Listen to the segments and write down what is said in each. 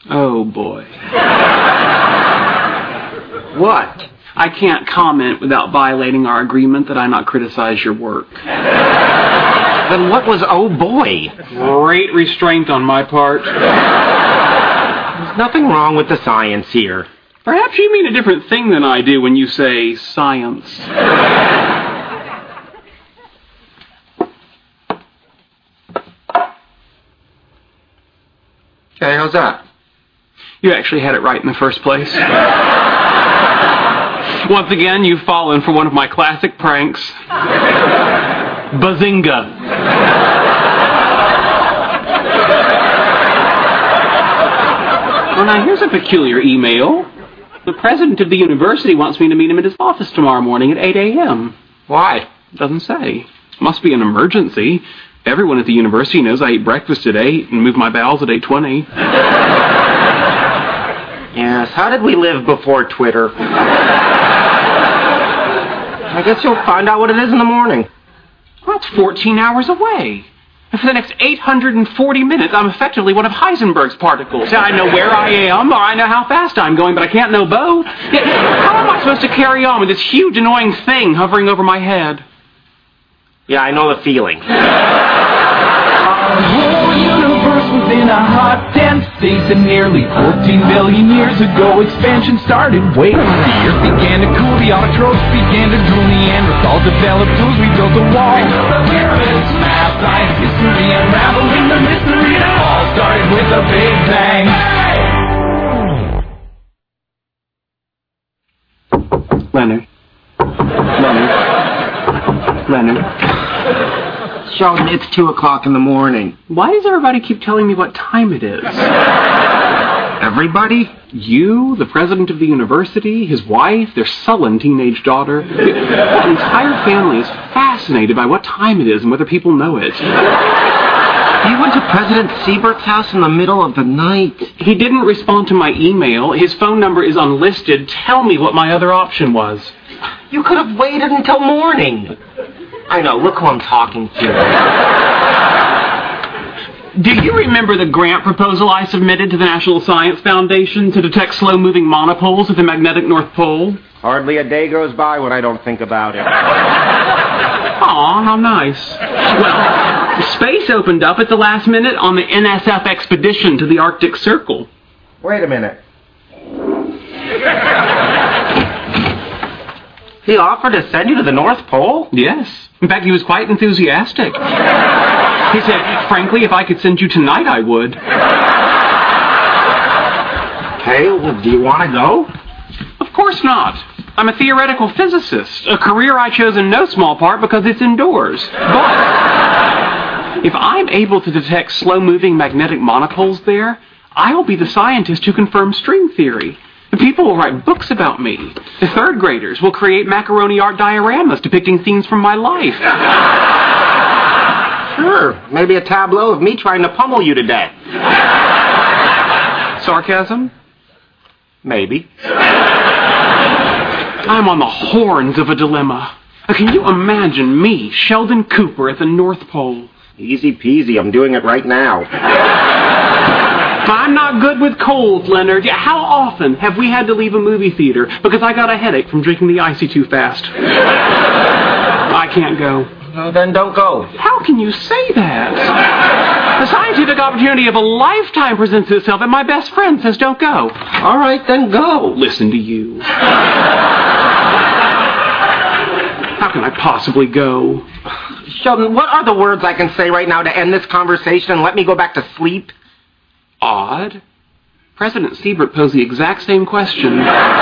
Oh, boy. What? I can't comment without violating our agreement that I not criticize your work. Then what was oh boy? Great restraint on my part. There's nothing wrong with the science here. Perhaps you mean a different thing than I do when you say science. Okay, how's that? You actually had it right in the first place. Once again, you've fallen for one of my classic pranks. Bazinga. Well, now here's a peculiar email. The president of the university wants me to meet him at his office tomorrow morning at 8 a.m. Why? Doesn't say. Must be an emergency. Everyone at the university knows I eat breakfast at 8 and move my bowels at 8:20. Yes, how did we live before Twitter? I guess you'll find out what it is in the morning. Well, that's 14 hours away. And for the next 840 minutes, I'm effectively one of Heisenberg's particles. I know where I am, or I know how fast I'm going, but I can't know both. Yet, how am I supposed to carry on with this huge, annoying thing hovering over my head? Yeah, I know the feeling. Our whole universe was in a hot, dense state, and nearly 14 billion years ago, expansion started. Wait, the earth began to cool, the autotrophs began to drool, Neanderthals developed tools, we built a wall. The pyramids, math, science, history, unraveling the mystery, it all started with a big bang. Leonard. Sheldon, it's 2 o'clock in the morning. Why does everybody keep telling me what time it is? Everybody? You, the president of the university, his wife, their sullen teenage daughter. The entire family is fascinated by what time it is and whether people know it. You went to President Siebert's house in the middle of the night. He didn't respond to my email. His phone number is unlisted. Tell me what my other option was. You could have waited until morning. I know, look who I'm talking to. Do you remember the grant proposal I submitted to the National Science Foundation to detect slow-moving monopoles at the magnetic North Pole? Hardly a day goes by when I don't think about it. Aw, how nice. Well, space opened up at the last minute on the NSF expedition to the Arctic Circle. Wait a minute. He offered to send you to the North Pole? Yes. In fact, he was quite enthusiastic. He said, frankly, if I could send you tonight, I would. Hey, well, do you want to go? Of course not. I'm a theoretical physicist, a career I chose in no small part because it's indoors. But if I'm able to detect slow-moving magnetic monopoles there, I'll be the scientist who confirms string theory. The people will write books about me. The third graders will create macaroni art dioramas depicting scenes from my life. Sure, maybe a tableau of me trying to pummel you to death. Sarcasm? Maybe. I'm on the horns of a dilemma. Can you imagine me, Sheldon Cooper, at the North Pole? Easy peasy, I'm doing it right now. I'm not good with colds, Leonard. How often have we had to leave a movie theater because I got a headache from drinking the icy too fast? I can't go. Well, then don't go. How can you say that? The scientific opportunity of a lifetime presents itself, and my best friend says don't go. All right, then go. Listen to you. How can I possibly go? Sheldon, what are the words I can say right now to end this conversation and let me go back to sleep? Odd. President Siebert posed the exact same question.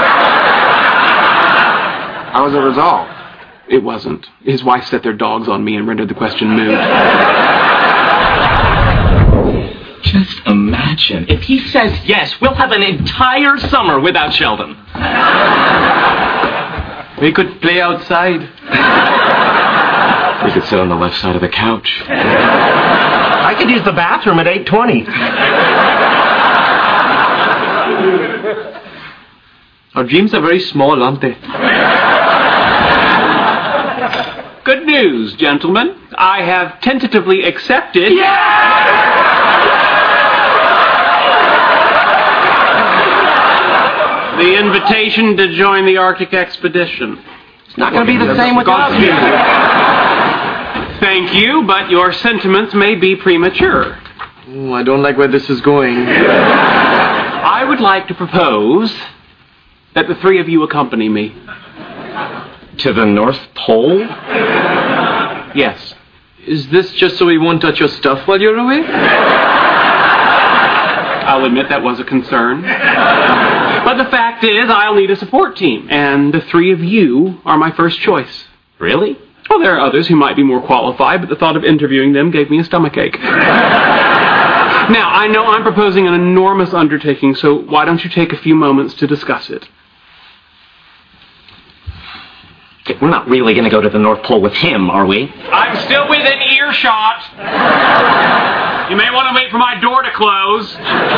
How was it resolved? It wasn't. His wife set their dogs on me and rendered the question moot. Just imagine. If he says yes, we'll have an entire summer without Sheldon. We could play outside. We could sit on the left side of the couch. I could use the bathroom at 8:20. Our dreams are very small, aren't they? Good news, gentlemen. I have tentatively accepted... invitation to join the Arctic expedition. It's not going to be the same without you. Thank you, but your sentiments may be premature. Oh, I don't like where this is going. I would like to propose that the three of you accompany me. To the North Pole? Yes. Is this just so we won't touch your stuff while you're away? I'll admit that was a concern. But the fact is, I'll need a support team, and the three of you are my first choice. Really? Well, there are others who might be more qualified, but the thought of interviewing them gave me a stomachache. Now, I know I'm proposing an enormous undertaking, so why don't you take a few moments to discuss it? We're not really going to go to the North Pole with him, are we? I'm still within earshot. You may want to wait for my door to close.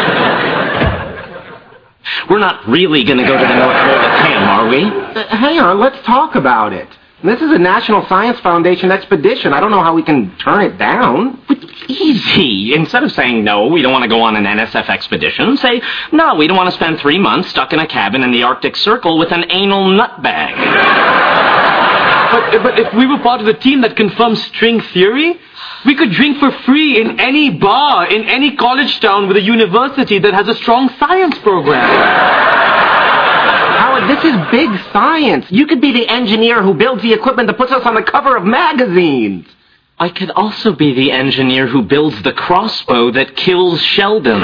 We're not really going to go to the North Pole with him, are we? Hang on, let's talk about it. This is a National Science Foundation expedition. I don't know how we can turn it down. Easy. Instead of saying, no, we don't want to go on an NSF expedition, say, no, we don't want to spend 3 months stuck in a cabin in the Arctic Circle with an anal nutbag. But if we were part of the team that confirmed string theory, we could drink for free in any bar, in any college town with a university that has a strong science program. Howard, this is big science. You could be the engineer who builds the equipment that puts us on the cover of magazines. I could also be the engineer who builds the crossbow that kills Sheldon.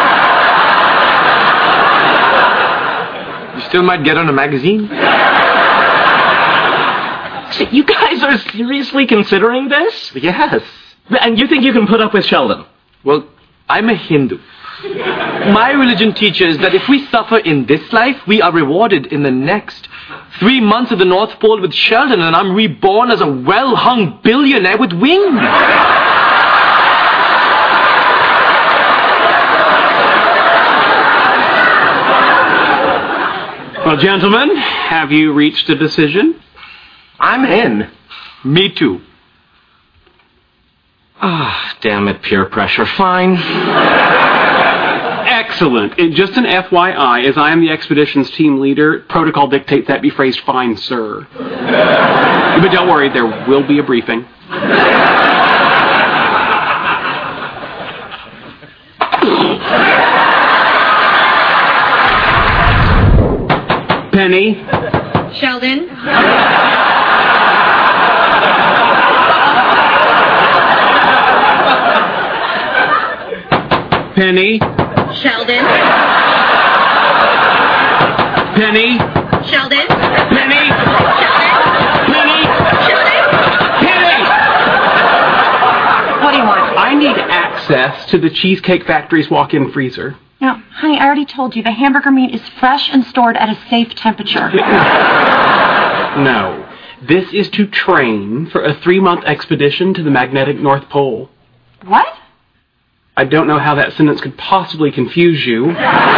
You still might get on a magazine? You guys are seriously considering this? Yes. And you think you can put up with Sheldon? Well, I'm a Hindu. My religion teaches that if we suffer in this life, we are rewarded in the next. 3 months at the North Pole with Sheldon, and I'm reborn as a well-hung billionaire with wings. Well, gentlemen, have you reached a decision? I'm in. Me too. Ah, damn it, peer pressure. Fine. Excellent. And just an FYI, as I am the expedition's team leader, protocol dictates that be phrased, fine, sir. But don't worry, there will be a briefing. Penny. Sheldon. Penny. Sheldon. Penny. Sheldon. Penny. Sheldon. Penny. Sheldon. Penny! What do you want? I need access to the Cheesecake Factory's walk-in freezer. No, honey, I already told you the hamburger meat is fresh and stored at a safe temperature. No. This is to train for a 3-month expedition to the magnetic North Pole. What? I don't know how that sentence could possibly confuse you.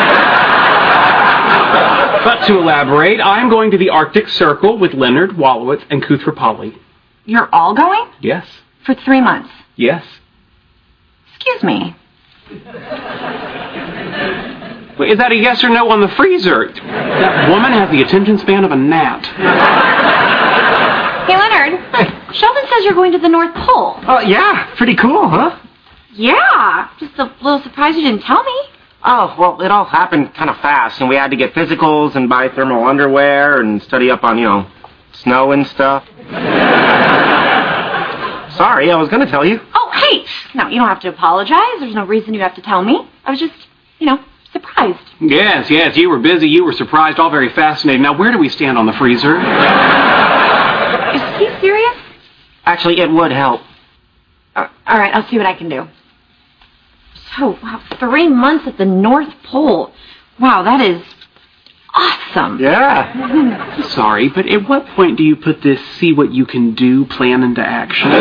But to elaborate, I'm going to the Arctic Circle with Leonard, Wolowitz, and Koothrappali. You're all going? Yes. For 3 months. Yes. Excuse me. Wait, is that a yes or no on the freezer? That woman has the attention span of a gnat. Hey, Leonard. Sheldon says you're going to the North Pole. Oh, yeah. Pretty cool, huh? Yeah. Just a little surprised you didn't tell me. Oh, well, it all happened kind of fast, and we had to get physicals and buy thermal underwear and study up on, snow and stuff. Sorry, I was going to tell you. Oh, hey. No, you don't have to apologize. There's no reason you have to tell me. I was just, surprised. Yes, you were busy, you were surprised, all very fascinating. Now, where do we stand on the freezer? Is he serious? Actually, it would help. All right, I'll see what I can do. So, wow, 3 months at the North Pole. Wow, that is awesome. Yeah. Sorry, but at what point do you put this see what you can do plan into action?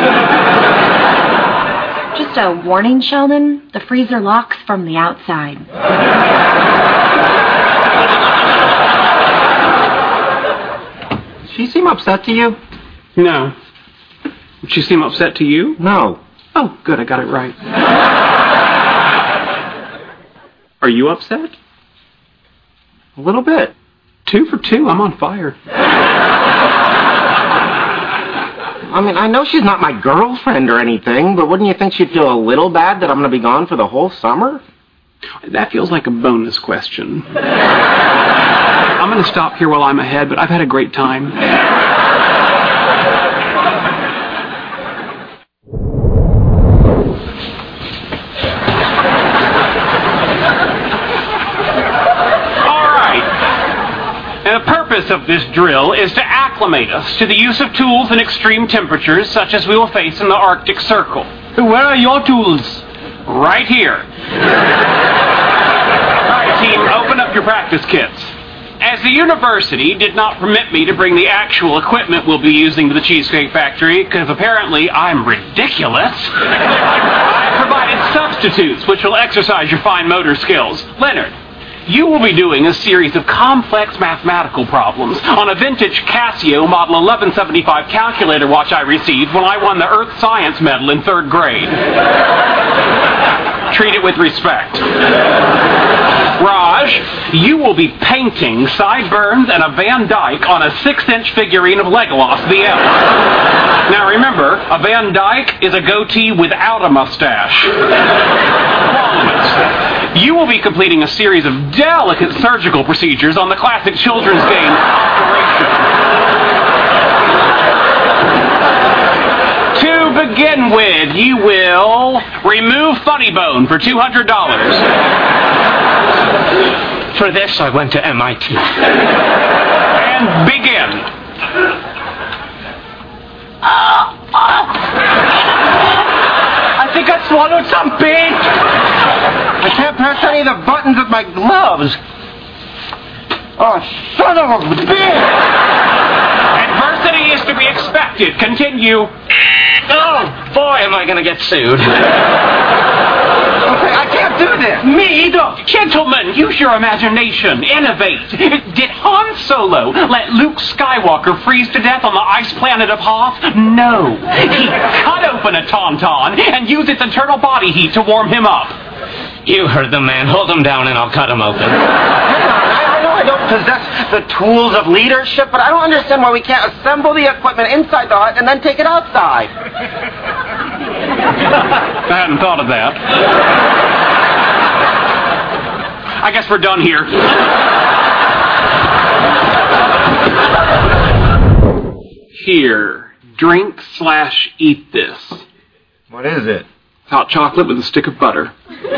Just a warning, Sheldon. The freezer locks from the outside. Does she seem upset to you? No. Did she seem upset to you? No. Oh, good, I got it right. Are you upset? A little bit. 2 for 2. I'm on fire. I mean, I know she's not my girlfriend or anything, but wouldn't you think she'd feel a little bad that I'm going to be gone for the whole summer? That feels like a bonus question. I'm going to stop here while I'm ahead, but I've had a great time. The purpose of this drill is to acclimate us to the use of tools in extreme temperatures such as we will face in the Arctic Circle. Where are your tools? Right here. All right, team, open up your practice kits. As the university did not permit me to bring the actual equipment we'll be using to the Cheesecake Factory, because apparently I'm ridiculous, I provided substitutes which will exercise your fine motor skills. Leonard, you will be doing a series of complex mathematical problems on a vintage Casio Model 1175 calculator watch I received when I won the Earth Science Medal in 3rd grade. Treat it with respect. Raj, you will be painting sideburns and a Van Dyke on a 6-inch figurine of Legolas the Elf. Now remember, a Van Dyke is a goatee without a mustache. You will be completing a series of delicate surgical procedures on the classic children's game, Operation. To begin with, you will remove Funny Bone for $200. For this, I went to MIT. And begin. I think I swallowed some paint. I can't press any of the buttons with my gloves. Oh, son of a bitch! Adversity is to be expected. Continue. Oh, boy, am I going to get sued. Okay, I can't do this. Me either. Gentlemen, use your imagination. Innovate. Did Han Solo let Luke Skywalker freeze to death on the ice planet of Hoth? No. He cut open a tauntaun and used its internal body heat to warm him up. You heard the man. Hold him down and I'll cut him open. Hang on. I know I don't possess the tools of leadership, but I don't understand why we can't assemble the equipment inside the hut and then take it outside. I hadn't thought of that. I guess we're done here. Here, drink/eat this. What is it? Hot chocolate with a stick of butter.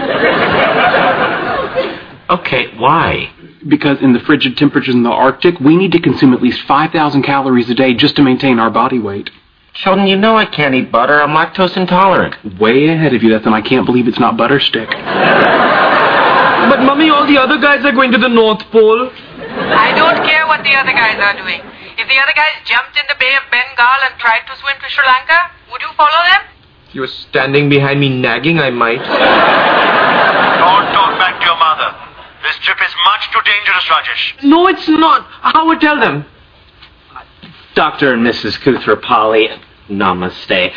Okay, why? Because in the frigid temperatures in the Arctic, we need to consume at least 5,000 calories a day just to maintain our body weight. Sheldon, you know I can't eat butter. I'm lactose intolerant. Way ahead of you, and I can't believe it's not butter stick. But, Mummy, all the other guys are going to the North Pole. I don't care what the other guys are doing. If the other guys jumped in the Bay of Bengal and tried to swim to Sri Lanka, would you follow them? If you were standing behind me nagging, I might. Don't talk back to your mother. This trip is much too dangerous, Rajesh. No, it's not. Howard, tell them. Dr. and Mrs. Koothrappali, namaste.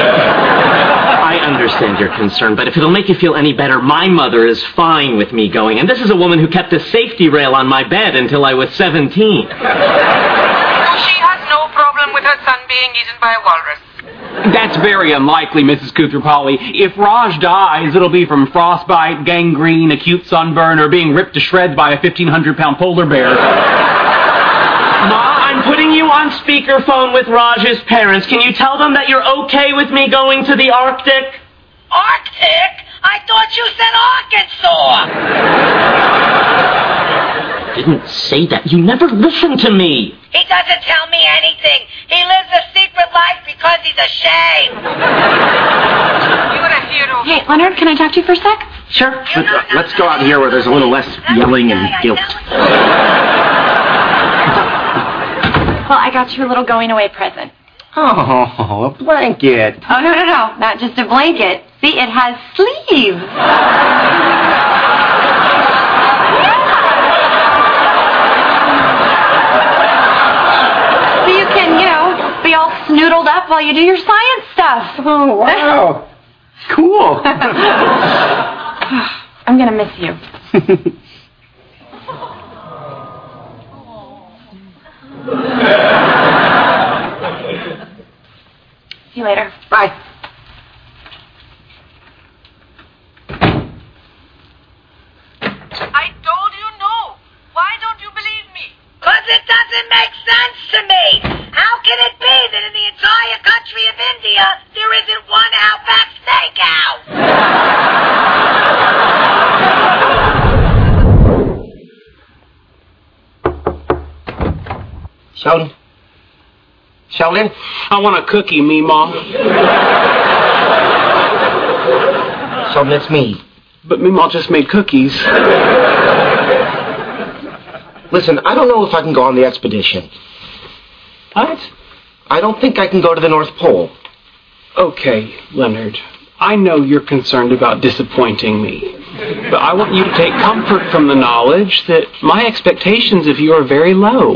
I understand your concern, but if it'll make you feel any better, my mother is fine with me going. And this is a woman who kept a safety rail on my bed until I was 17. She has no problem with her son being eaten by a walrus. That's very unlikely, Mrs. Koothrappali. If Raj dies, it'll be from frostbite, gangrene, acute sunburn, or being ripped to shreds by a 1,500-pound polar bear. Ma, I'm putting you on speakerphone with Raj's parents. Can you tell them that you're okay with me going to the Arctic? Arctic? I thought you said Arkansas! Didn't say that. You never listened to me. He doesn't tell me anything. He lives a secret life because he's ashamed. You're a hero. Hey, Leonard, can I talk to you for a sec? Sure. Let's go out here where there's a little less yelling and guilt. Well, I got you a little going-away present. Oh, a blanket. Oh, no, not just a blanket. See, it has sleeves. So you can, be all snoodled up while you do your science stuff. Oh, wow. Cool. I'm going to miss you. Sheldon? Sheldon? I want a cookie, Meemaw. Sheldon, it's me. But Meemaw just made cookies. Listen, I don't know if I can go on the expedition. What? I don't think I can go to the North Pole. Okay, Leonard. I know you're concerned about disappointing me. But I want you to take comfort from the knowledge that my expectations of you are very low.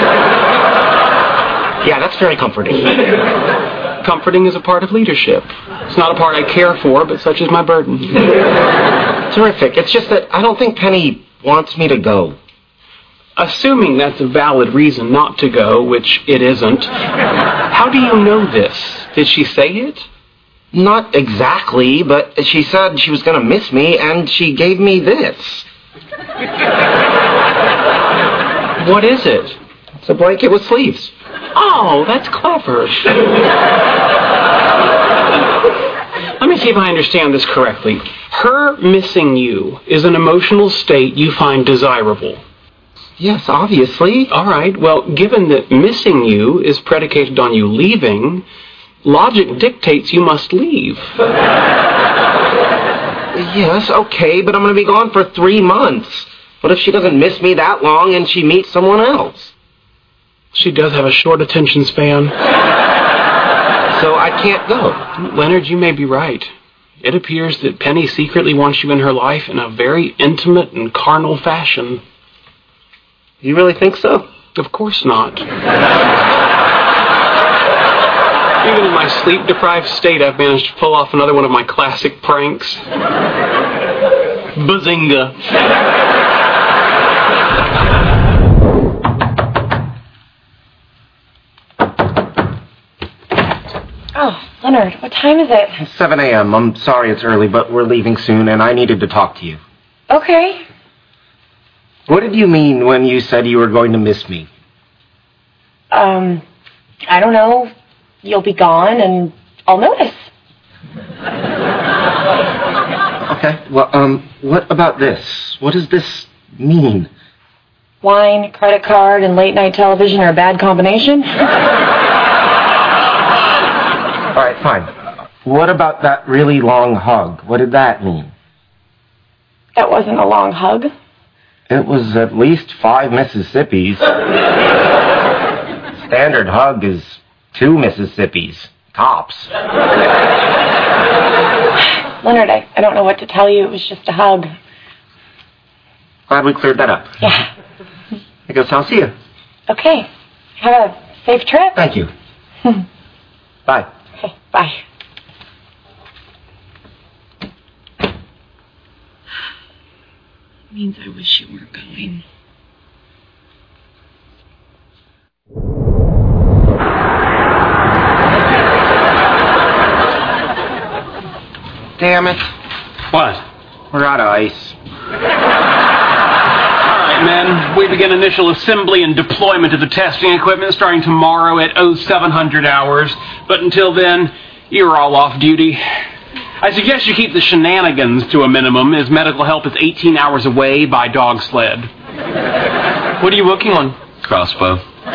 Yeah, that's very comforting. Comforting is a part of leadership. It's not a part I care for, but such is my burden. Terrific. It's just that I don't think Penny wants me to go. Assuming that's a valid reason not to go, which it isn't, how do you know this? Did she say it? Not exactly, but she said she was going to miss me, and she gave me this. What is it? It's a blanket with sleeves. Oh, that's clever. Let me see if I understand this correctly. Her missing you is an emotional state you find desirable. Yes, obviously. All right, well, given that missing you is predicated on you leaving, logic dictates you must leave. Yes, okay, but I'm going to be gone for 3 months. What if she doesn't miss me that long and she meets someone else? She does have a short attention span. So I can't go. Leonard, you may be right. It appears that Penny secretly wants you in her life in a very intimate and carnal fashion. You really think so? Of course not. Even in my sleep-deprived state, I've managed to pull off another one of my classic pranks. Bazinga. Oh, Leonard, what time is it? 7 a.m. I'm sorry it's early, but we're leaving soon, and I needed to talk to you. Okay. What did you mean when you said you were going to miss me? I don't know. You'll be gone, and I'll notice. Okay, well, what about this? What does this mean? Wine, credit card, and late-night television are a bad combination? All right, fine. What about that really long hug? What did that mean? That wasn't a long hug. It was at least 5 Mississippis. Standard hug is 2 Mississippis. Tops. Leonard, I don't know what to tell you. It was just a hug. Glad we cleared that up. Yeah. I guess I'll see you. Okay. Have a safe trip. Thank you. Bye. Okay, bye. Means I wish you weren't going. Damn it. What? We're out of ice. All right, men. We begin initial assembly and deployment of the testing equipment starting tomorrow at 0700 hours. But until then, you're all off duty. I suggest you keep the shenanigans to a minimum, as medical help is 18 hours away by dog sled. What are you working on? Crossbow.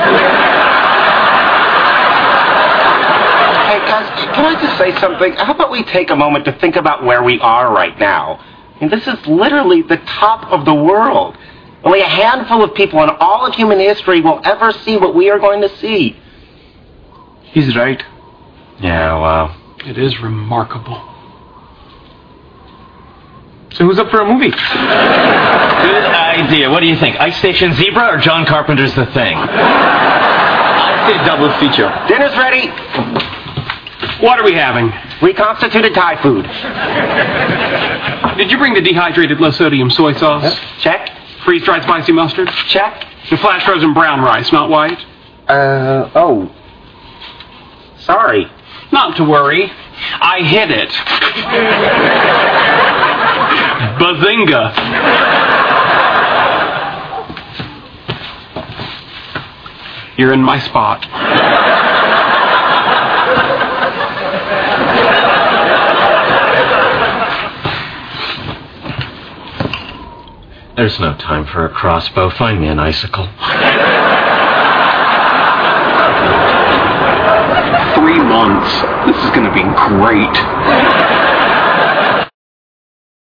Hey, guys, can I just say something? How about we take a moment to think about where we are right now? I mean, this is literally the top of the world. Only a handful of people in all of human history will ever see what we are going to see. He's right. Yeah, wow. It is remarkable. So who's up for a movie? Good idea. What do you think? Ice Station Zebra or John Carpenter's The Thing? I'd say double feature. Dinner's ready. What are we having? Reconstituted Thai food. Did you bring the dehydrated low-sodium soy sauce? Yep. Check. Freeze-dried spicy mustard? Check. And flash-frozen brown rice, not white? Oh. Sorry. Not to worry. I hid it. Bazinga. You're in my spot. There's no time for a crossbow. Find me an icicle. 3 months. This is going to be great.